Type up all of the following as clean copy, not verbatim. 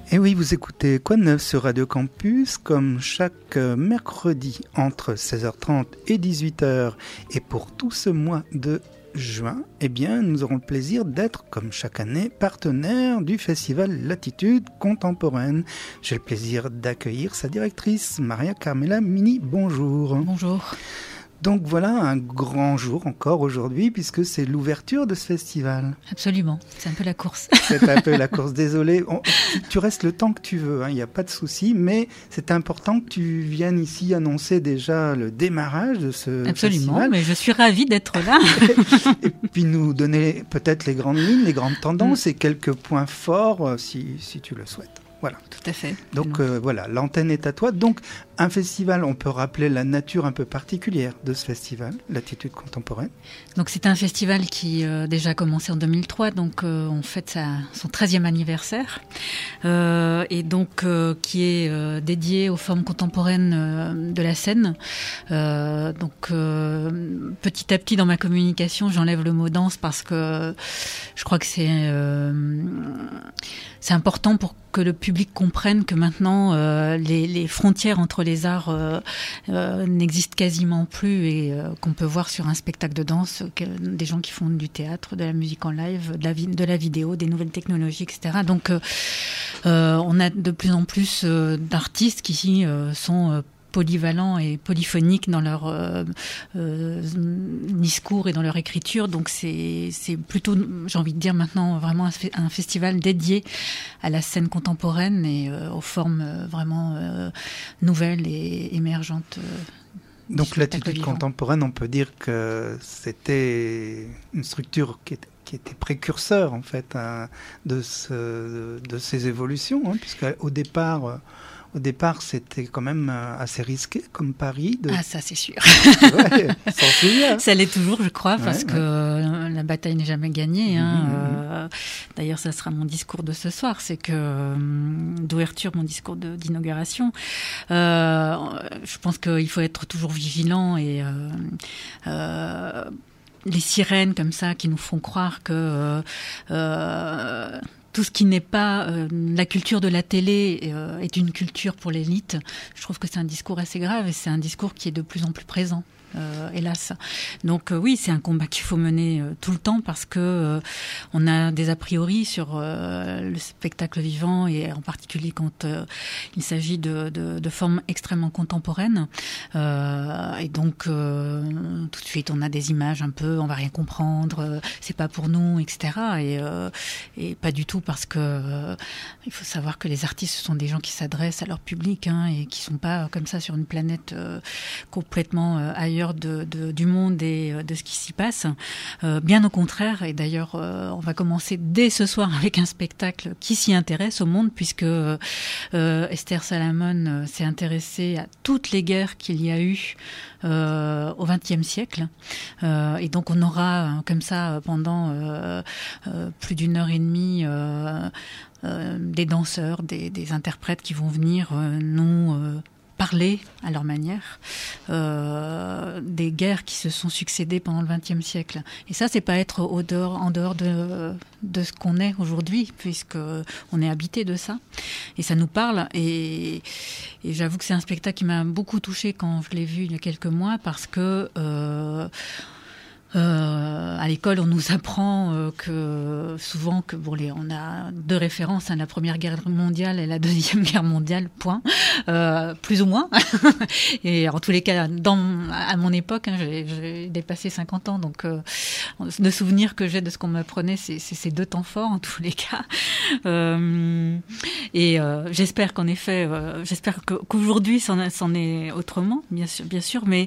Et oui, vous écoutez Quoi de neuf sur Radio Campus, comme chaque mercredi entre 16h30 et 18h. Et pour tout ce mois de juin, eh bien, nous aurons le plaisir d'être, comme chaque année, partenaire du festival Latitude Contemporaine. J'ai le plaisir d'accueillir sa directrice, Maria Carmela Mini. Bonjour. Bonjour. Donc voilà un grand jour encore aujourd'hui puisque c'est l'ouverture de ce festival. Absolument, c'est un peu la course. C'est un peu la course, désolé. Tu restes le temps que tu veux, il n'y a pas de souci, mais c'est important que tu viennes ici annoncer déjà le démarrage de ce Absolument, festival. Mais je suis ravie d'être là. Et puis nous donner peut-être les grandes lignes, les grandes tendances et quelques points forts si tu le souhaites. Voilà. Tout à fait. Donc voilà, l'antenne est à toi. Donc un festival, on peut rappeler la nature un peu particulière de ce festival, Latitude Contemporaine. Donc c'est un festival qui déjà commencé en 2003, donc on fête son 13e anniversaire, et donc qui est dédié aux formes contemporaines de la scène. Donc petit à petit dans ma communication, j'enlève le mot danse parce que je crois que c'est important pour que le public comprenne que maintenant les frontières entre les arts n'existent quasiment plus et qu'on peut voir sur un spectacle de danse des gens qui font du théâtre, de la musique en live, de la vidéo, des nouvelles technologies, etc. Donc on a de plus en plus d'artistes qui sont polyvalents et polyphoniques dans leur discours et dans leur écriture. Donc c'est plutôt, j'ai envie de dire maintenant, vraiment un festival dédié à la scène contemporaine et aux formes vraiment nouvelles et émergentes. Donc Latitude Contemporaine, on peut dire que c'était une structure qui était précurseur en fait de ces évolutions, puisque au départ, c'était quand même assez risqué comme pari. Ah, ça, c'est sûr. Ouais, s'en souvient. Ça l'est toujours, je crois, parce que la bataille n'est jamais gagnée. D'ailleurs, ça sera mon discours de ce soir. C'est que, d'ouverture, mon discours d'inauguration. Je pense qu'il faut être toujours vigilant et les sirènes comme ça qui nous font croire que tout ce qui n'est pas la culture de la télé est une culture pour l'élite. Je trouve que c'est un discours assez grave et c'est un discours qui est de plus en plus présent. Hélas. Donc oui, c'est un combat qu'il faut mener tout le temps parce que on a des a priori sur le spectacle vivant et en particulier quand il s'agit de formes extrêmement contemporaines. Et donc tout de suite on a des images un peu, on va rien comprendre, c'est pas pour nous, etc. Et pas du tout parce que il faut savoir que les artistes ce sont des gens qui s'adressent à leur public et qui sont pas comme ça sur une planète complètement ailleurs du monde et de ce qui s'y passe. Bien au contraire, et d'ailleurs on va commencer dès ce soir avec un spectacle qui s'y intéresse au monde puisque Esther Salamon s'est intéressée à toutes les guerres qu'il y a eu au XXe siècle. Et donc on aura comme ça pendant plus d'une heure et demie des danseurs, des interprètes qui vont venir nous parler à leur manière des guerres qui se sont succédées pendant le XXe siècle. Et ça, c'est pas être en dehors de ce qu'on est aujourd'hui, puisque on est habité de ça. Et ça nous parle. Et j'avoue que c'est un spectacle qui m'a beaucoup touchée quand je l'ai vu il y a quelques mois, parce que à l'école, on nous apprend que souvent on a deux références, la Première Guerre mondiale et la Deuxième Guerre mondiale, point, plus ou moins. Et en tous les cas, à mon époque, j'ai dépassé 50 ans, donc le souvenir que j'ai de ce qu'on m'apprenait, c'est ces deux temps forts en tous les cas. J'espère qu'en effet, qu'aujourd'hui, c'en est autrement, bien sûr, mais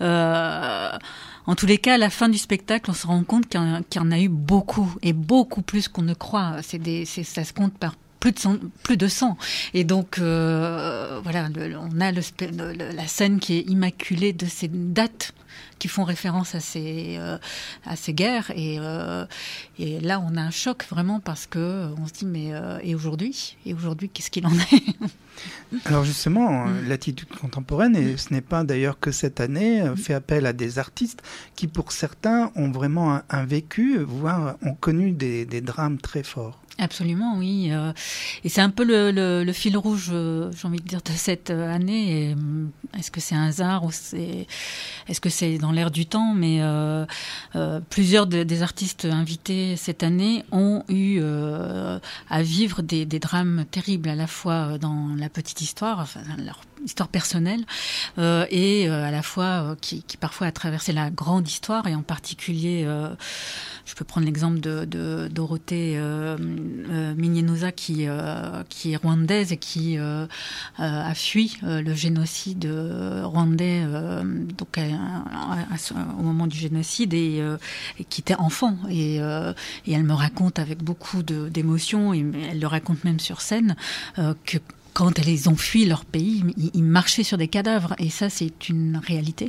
en tous les cas, à la fin du spectacle, on se rend compte qu'il y en a eu beaucoup, et beaucoup plus qu'on ne croit. Ça se compte par plus de 100. Et donc, voilà, on a la scène qui est immaculée de ces dates qui font référence à ces guerres. Et là, on a un choc vraiment parce que on se dit, mais et aujourd'hui, qu'est-ce qu'il en est? Alors justement, Latitude Contemporaine, et ce n'est pas d'ailleurs que cette année, fait appel à des artistes qui, pour certains, ont vraiment un vécu, voire ont connu des drames très forts. Absolument, oui. Et c'est un peu le fil rouge, j'ai envie de dire, de cette année. Et, est-ce que c'est un hasard ou est-ce que c'est dans l'air du temps? Mais plusieurs des artistes invités cette année ont eu à vivre des drames terribles, à la fois dans la petite histoire, enfin leur histoire personnelle, et à la fois qui parfois a traversé la grande histoire, et en particulier, je peux prendre l'exemple de Dorothée Mignenosa qui est rwandaise et qui a fui le génocide rwandais donc au moment du génocide, et qui était enfant, et elle me raconte avec beaucoup d'émotion, et elle le raconte même sur scène, que quand ils ont fui leur pays, ils marchaient sur des cadavres, et ça c'est une réalité.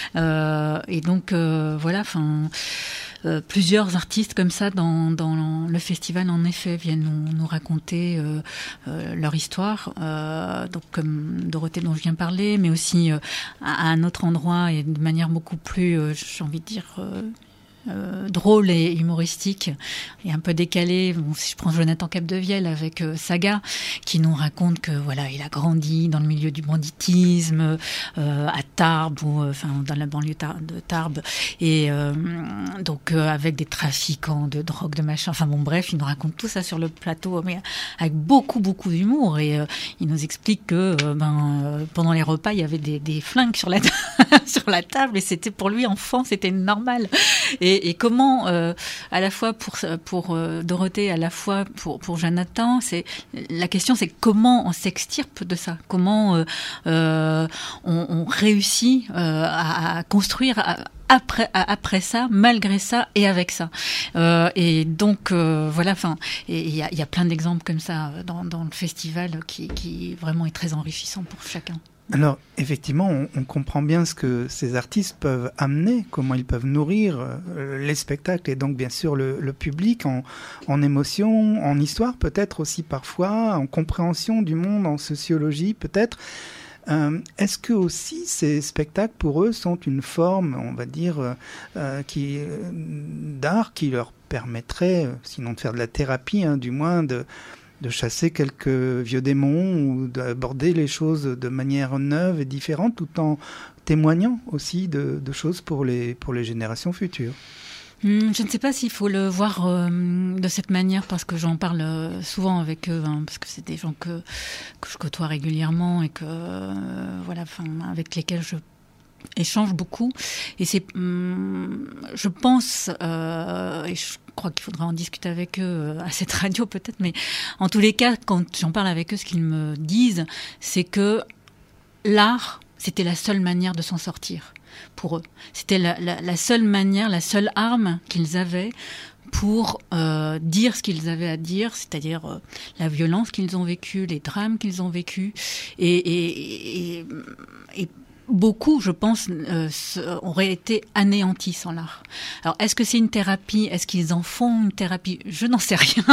Et donc voilà, enfin. Plusieurs artistes comme ça dans le festival, en effet, viennent nous raconter leur histoire, donc comme Dorothée dont je viens parler, mais aussi à un autre endroit et de manière beaucoup plus, j'ai envie de dire, drôle et humoristique et un peu décalé. Bon, si je prends Jonathan Capdevielle avec Saga, qui nous raconte que voilà, il a grandi dans le milieu du banditisme à Tarbes, ou enfin dans la banlieue de Tarbes, et donc avec des trafiquants de drogue, de machin. Enfin bon, bref, il nous raconte tout ça sur le plateau, mais avec beaucoup d'humour, et il nous explique que pendant les repas, il y avait des flingues sur la table, et c'était pour lui enfant, c'était normal. Et comment, à la fois pour Dorothée, à la fois pour Jonathan, la question, c'est comment on s'extirpe de ça, comment on réussit à construire après ça, malgré ça et avec ça. Et donc voilà, enfin, il y a plein d'exemples comme ça dans le festival qui vraiment est très enrichissant pour chacun. Alors, effectivement, on comprend bien ce que ces artistes peuvent amener, comment ils peuvent nourrir les spectacles, et donc bien sûr le public en émotion, en histoire peut-être aussi parfois, en compréhension du monde, en sociologie peut-être. Est-ce que aussi ces spectacles pour eux sont une forme, on va dire, d'art qui leur permettrait, sinon de faire de la thérapie, du moins de chasser quelques vieux démons, ou d'aborder les choses de manière neuve et différente, tout en témoignant aussi de choses pour les générations futures? Je ne sais pas s'il faut le voir de cette manière, parce que j'en parle souvent avec eux, parce que c'est des gens que je côtoie régulièrement, et que voilà, enfin, avec lesquels je échange beaucoup, et c'est, je pense, et je crois qu'il faudra en discuter avec eux à cette radio peut-être, mais en tous les cas, quand j'en parle avec eux, ce qu'ils me disent, c'est que l'art, c'était la seule manière de s'en sortir pour eux. C'était la seule manière, la seule arme qu'ils avaient pour dire ce qu'ils avaient à dire, c'est-à-dire la violence qu'ils ont vécue, les drames qu'ils ont vécus, et beaucoup, je pense, auraient été anéantis sans l'art. Alors, est-ce que c'est une thérapie? Est-ce qu'ils en font une thérapie? Je n'en sais rien.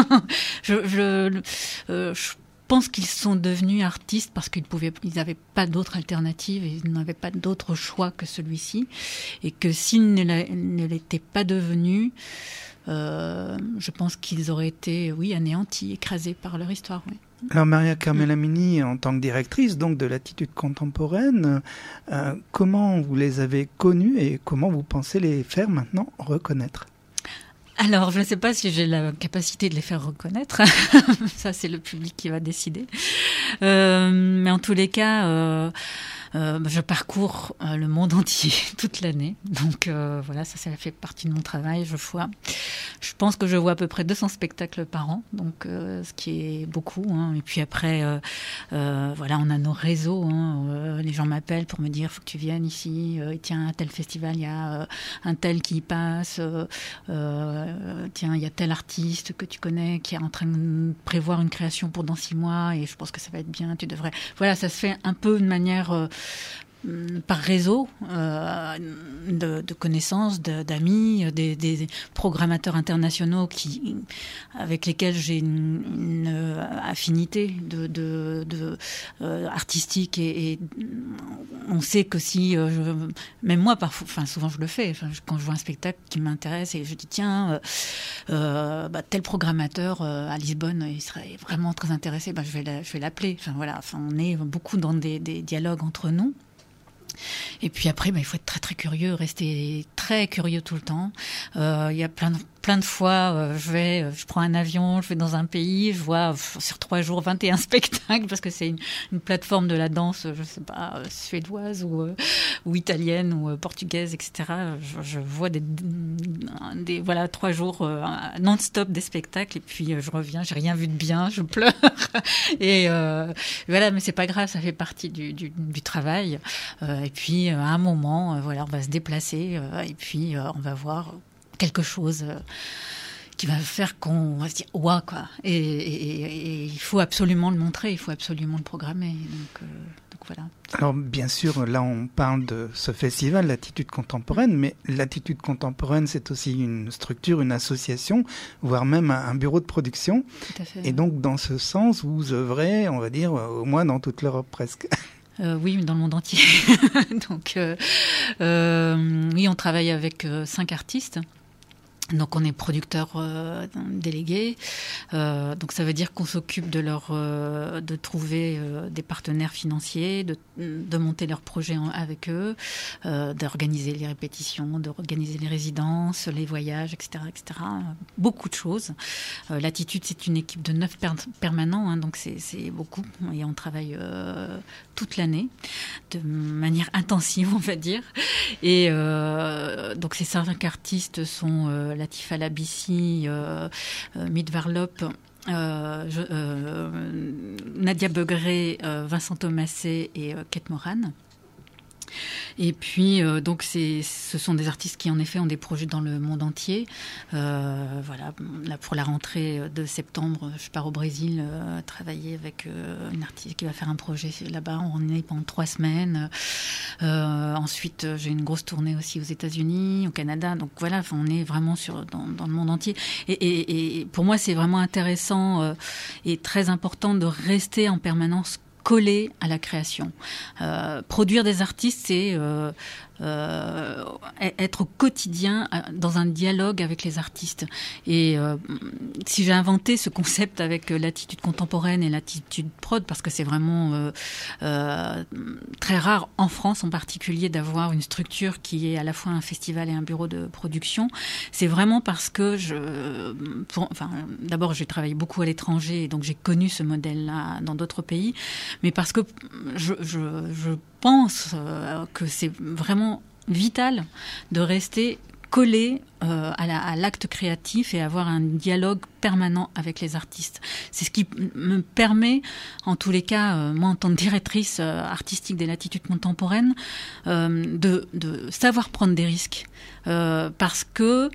Je pense qu'ils sont devenus artistes parce qu'ils n'avaient pas d'autre alternative, et ils n'avaient pas d'autre choix que celui-ci, et que s'ils ne l'étaient pas devenus, je pense qu'ils auraient été, oui, anéantis, écrasés par leur histoire, oui. Alors Maria Carmelamini, en tant que directrice donc de l'Attitude contemporaine, comment vous les avez connus et comment vous pensez les faire maintenant reconnaître? Alors, je ne sais pas si j'ai la capacité de les faire reconnaître. Ça, c'est le public qui va décider. Mais en tous les cas, je parcours le monde entier toute l'année. Donc voilà, ça fait partie de mon travail. Je pense que je vois à peu près 200 spectacles par an, donc ce qui est beaucoup. Et puis après, voilà, on a nos réseaux. Les gens m'appellent pour me dire, faut que tu viennes ici. Tiens, à tel festival, il y a un tel qui passe. Tiens, il y a tel artiste que tu connais qui est en train de prévoir une création pour dans 6 mois, et je pense que ça va être bien. Tu devrais. Voilà, ça se fait un peu de manière par réseau de connaissances, d'amis, des programmateurs internationaux avec lesquels j'ai une affinité artistique et on sait que si même moi parfois, souvent je le fais, quand je vois un spectacle qui m'intéresse et je dis tiens tel programmateur à Lisbonne il serait vraiment très intéressé, je vais l'appeler. On est beaucoup dans des dialogues entre nous. Et puis après, il faut être très très curieux, rester très curieux tout le temps. Il y a plein de fois, je prends un avion, je vais dans un pays, je vois sur 3 jours 21 spectacles parce que c'est une plateforme de la danse, je sais pas, suédoise ou italienne ou portugaise, etc. Je vois des 3 jours non-stop des spectacles et puis je reviens, j'ai rien vu de bien, je pleure. Et voilà, mais c'est pas grave, ça fait partie du travail. Et puis à un moment, on va se déplacer et puis on va voir quelque chose qui va faire qu'on va se dire ouah quoi. Et il faut absolument le montrer, il faut absolument le programmer. Donc voilà. Alors bien sûr, là on parle de ce festival, l'Attitude Contemporaine, mais l'Attitude Contemporaine c'est aussi une structure, une association, voire même un bureau de production. Tout à fait. Et donc dans ce sens, vous œuvrez, on va dire, au moins dans toute l'Europe presque. Oui, dans le monde entier. Donc, oui, on travaille avec 5 artistes. Donc on est producteur délégué, donc ça veut dire qu'on s'occupe de trouver des partenaires financiers, de monter leurs projets avec eux, d'organiser les répétitions, d'organiser les résidences, les voyages, etc., etc. Beaucoup de choses. L'Attitude, c'est une équipe de 9 permanents, donc c'est beaucoup, et on travaille toute l'année de manière intensive, on va dire. Et donc ces 5 artistes sont Latif Alabissi, Mid Varlop, Nadia Begré, Vincent Thomasset et Kate Moran. Et puis, donc, ce sont des artistes qui, en effet, ont des projets dans le monde entier. Voilà, là, pour la rentrée de septembre, je pars au Brésil travailler avec une artiste qui va faire un projet là-bas. On est pendant 3 semaines. Ensuite, j'ai une grosse tournée aussi aux États-Unis, au Canada. Donc, voilà, on est vraiment dans le monde entier. Et pour moi, c'est vraiment intéressant et très important de rester en permanence collé à la création. Produire des artistes, c'est être au quotidien dans un dialogue avec les artistes. Et si j'ai inventé ce concept avec l'attitude contemporaine et l'attitude prod, parce que c'est vraiment très rare en France en particulier d'avoir une structure qui est à la fois un festival et un bureau de production, c'est vraiment parce que d'abord j'ai travaillé beaucoup à l'étranger et donc j'ai connu ce modèle-là dans d'autres pays, mais parce que je pense que c'est vraiment vital de rester collé à l'acte créatif et avoir un dialogue permanent avec les artistes. C'est ce qui me permet, en tous les cas, moi en tant que directrice artistique des Latitudes Contemporaines, de savoir prendre des risques. Parce que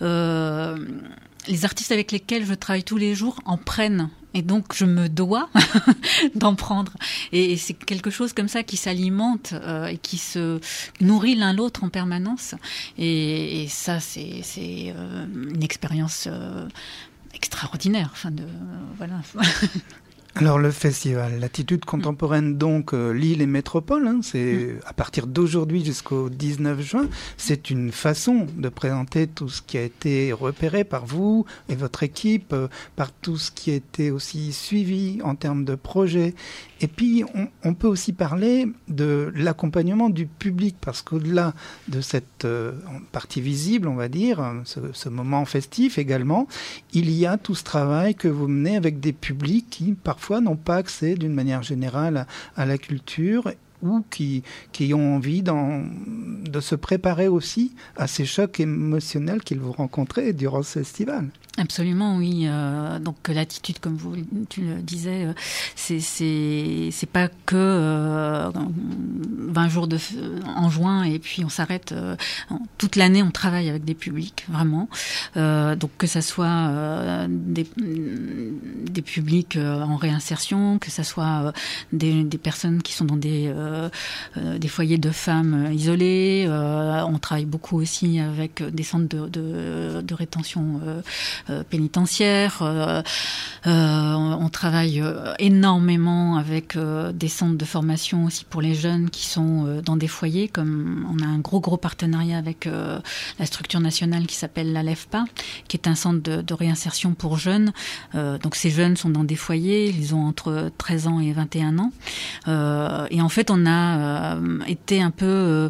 les artistes avec lesquels je travaille tous les jours en prennent. Et donc, je me dois d'en prendre. Et c'est quelque chose comme ça qui s'alimente et qui se nourrit l'un l'autre en permanence. Et ça, c'est une expérience extraordinaire. Voilà. Alors le festival, l'Attitude Contemporaine, donc Lille et Métropole, c'est à partir d'aujourd'hui jusqu'au 19 juin, c'est une façon de présenter tout ce qui a été repéré par vous et votre équipe, par tout ce qui a été aussi suivi en termes de projets. Et puis on peut aussi parler de l'accompagnement du public, parce qu'au-delà de cette partie visible, on va dire, ce moment festif également, il y a tout ce travail que vous menez avec des publics qui parfois n'ont pas accès d'une manière générale à la culture ou qui ont envie de se préparer aussi à ces chocs émotionnels qu'ils vont rencontrer durant ce festival. Absolument, oui. Donc l'attitude, comme tu le disais, c'est pas que 20 jours en juin et puis on s'arrête. Toute l'année, on travaille avec des publics, vraiment. Donc que ça soit des publics en réinsertion, que ça soit des personnes qui sont dans des foyers de femmes isolées. On travaille beaucoup aussi avec des centres de rétention pénitentiaire. On travaille énormément avec des centres de formation aussi pour les jeunes qui sont dans des foyers, comme on a un gros partenariat avec la structure nationale qui s'appelle l'ALEFPA, qui est un centre de réinsertion pour jeunes. Donc ces jeunes sont dans des foyers, ils ont entre 13 ans et 21 ans. Et en fait, on a été un peu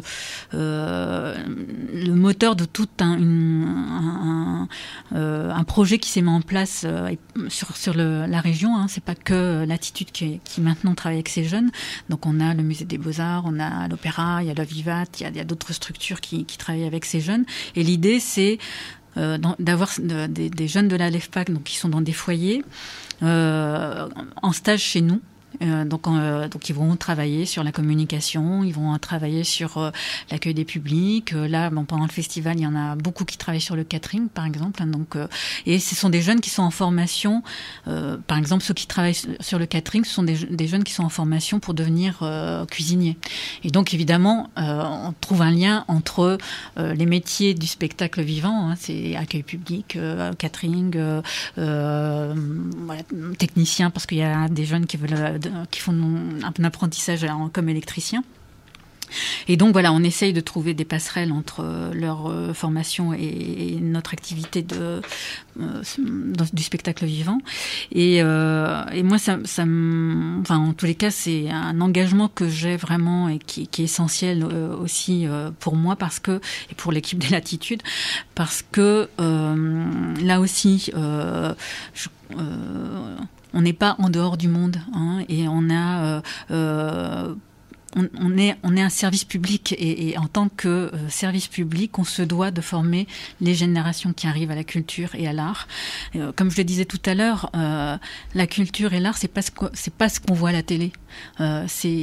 le moteur de tout un projet qui s'est mis en place sur la région. Hein. C'est pas que l'attitude qui maintenant travaille avec ces jeunes. Donc on a le musée des Beaux-Arts, on a l'Opéra, il y a le Vivat, il y a d'autres structures qui travaillent avec ces jeunes. Et l'idée, c'est d'avoir des jeunes de la LEFPAC, donc qui sont dans des foyers en stage chez nous. Donc ils vont travailler sur la communication, ils vont travailler sur l'accueil des publics. Là, pendant le festival, il y en a beaucoup qui travaillent sur le catering, par exemple. Donc, et ce sont des jeunes qui sont en formation. Par exemple, ceux qui travaillent sur le catering, ce sont des jeunes qui sont en formation pour devenir cuisiniers. Et donc, évidemment, on trouve un lien entre les métiers du spectacle vivant, hein, c'est accueil public, catering, voilà, technicien, parce qu'il y a des jeunes qui font un apprentissage comme électricien. Et donc voilà, on essaye de trouver des passerelles entre leur formation et notre activité du spectacle vivant. Et moi, enfin, en tous les cas, c'est un engagement que j'ai vraiment et qui est essentiel aussi pour moi et pour l'équipe des Latitudes, parce que là aussi, on n'est pas en dehors du monde, hein, et on a on est un service public et en tant que service public, on se doit de former les générations qui arrivent à la culture et à l'art. Comme je le disais tout à l'heure, la culture et l'art, c'est pas ce qu'on voit à la télé. C'est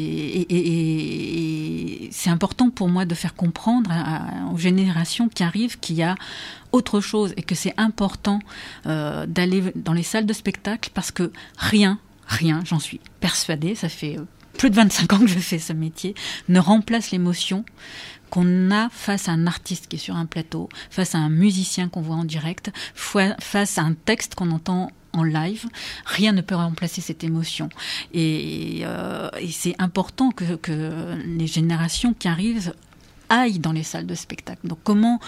important pour moi de faire comprendre aux générations qui arrivent qu'il y a autre chose et que c'est important d'aller dans les salles de spectacle parce que rien, j'en suis persuadée, ça fait plus de 25 ans que je fais ce métier, ne remplace l'émotion qu'on a face à un artiste qui est sur un plateau, face à un musicien qu'on voit en direct, face à un texte qu'on entend en live. Rien ne peut remplacer cette émotion. Et c'est important que les générations qui arrivent aillent dans les salles de spectacle. Donc comment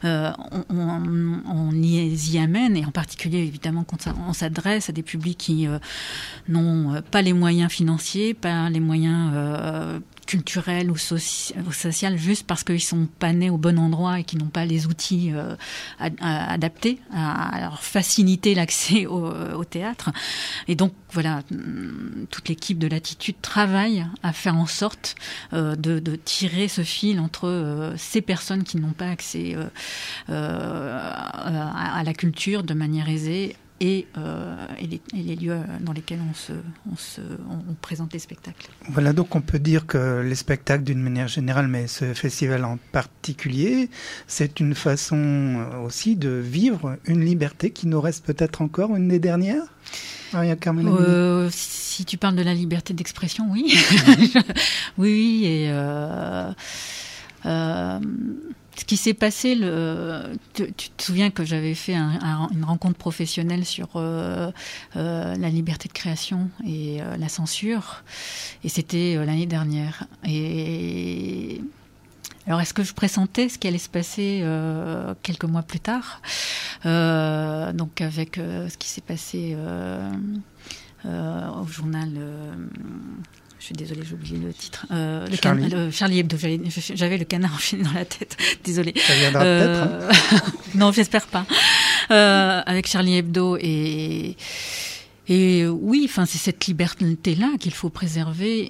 on y amène, et en particulier évidemment quand on s'adresse à des publics qui n'ont pas les moyens financiers, pas les moyens culturel ou social, juste parce qu'ils sont pas nés au bon endroit et qu'ils n'ont pas les outils adaptés à leur faciliter l'accès au théâtre. Et donc voilà, toute l'équipe de Latitude travaille à faire en sorte de tirer ce fil entre ces personnes qui n'ont pas accès à la culture de manière aisée et les lieux dans lesquels on présente les spectacles. Voilà, donc on peut dire que les spectacles d'une manière générale, mais ce festival en particulier, c'est une façon aussi de vivre une liberté qui nous reste peut-être encore une des dernières. Si tu parles de la liberté d'expression, oui. oui, et ce qui s'est passé, tu te souviens que j'avais fait une rencontre professionnelle sur la liberté de création et la censure, et c'était l'année dernière. Et alors, est-ce que je pressentais ce qui allait se passer quelques mois plus tard, donc avec ce qui s'est passé au journal. Je suis désolée, j'ai oublié le titre. Charlie Hebdo. J'avais le canard enchaîné dans la tête. Désolée. Ça viendra peut-être. Non, j'espère pas. Avec Charlie Hebdo et oui, enfin, c'est cette liberté-là qu'il faut préserver.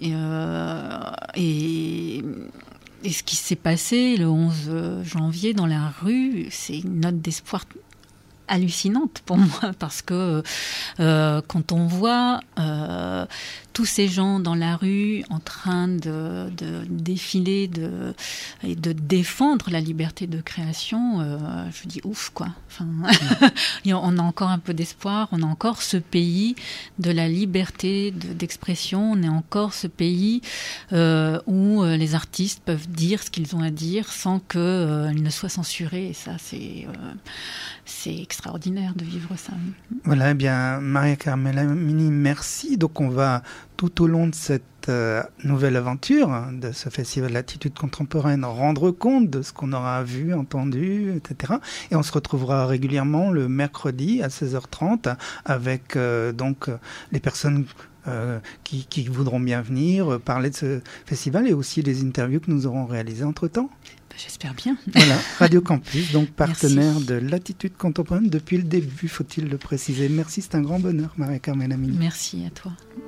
Et ce qui s'est passé le 11 janvier dans la rue, c'est une note d'espoir hallucinante pour moi, parce que quand on voit tous ces gens dans la rue en train de défiler et de défendre la liberté de création, je dis ouf quoi. Enfin, on a encore un peu d'espoir, on a encore ce pays de la liberté d'expression, on est encore ce pays où les artistes peuvent dire ce qu'ils ont à dire sans qu'ils ne soient censurés, et ça c'est extraordinaire de vivre ça. Voilà, eh bien, Maria-Carmela Mini, merci. Donc on va tout au long de cette nouvelle aventure, de ce festival Latitude Contemporaine, rendre compte de ce qu'on aura vu, entendu, etc. Et on se retrouvera régulièrement le mercredi à 16h30 avec donc les personnes qui voudront bien venir parler de ce festival et aussi les interviews que nous aurons réalisées entre-temps. J'espère bien. Voilà, Radio Campus, donc partenaire de Latitude Contemporaine depuis le début, faut-il le préciser. Merci, c'est un grand bonheur, Maria-Carmela Mini. Merci à toi.